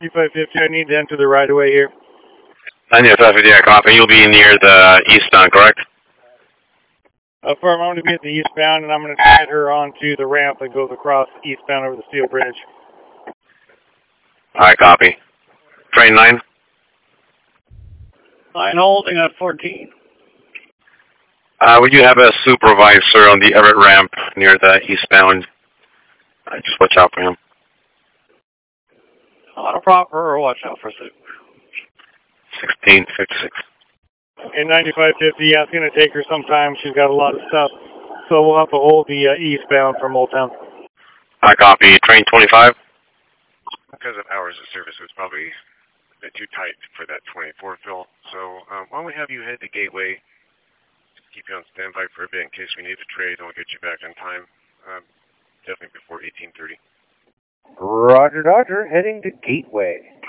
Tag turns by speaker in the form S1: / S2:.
S1: 9550, I need to enter the right of way here.
S2: 9550, yeah, copy. You'll be near the eastbound, correct?
S1: Affirm, I'm going to be at the eastbound, and I'm going to guide her onto the ramp that goes across eastbound over the steel bridge.
S2: Alright, copy. Train 9?
S1: Line holding at 14.
S2: We do have a supervisor on the Everett ramp near the eastbound. Just watch out for him.
S1: On a proper, watch out for Sue.
S2: 1656.
S1: In 9550, yeah, it's going to take her some time. She's got a lot of stuff. So we'll have to hold the eastbound from Old Town.
S2: I copy. Train 25?
S3: Because of hours of service, it was probably a bit too tight for that 24 fill. So why don't we have you head to Gateway, keep you on standby for a bit in case we need to trade, and we'll get you back on time, definitely before 1830.
S4: Roger, Dodger, heading to Gateway.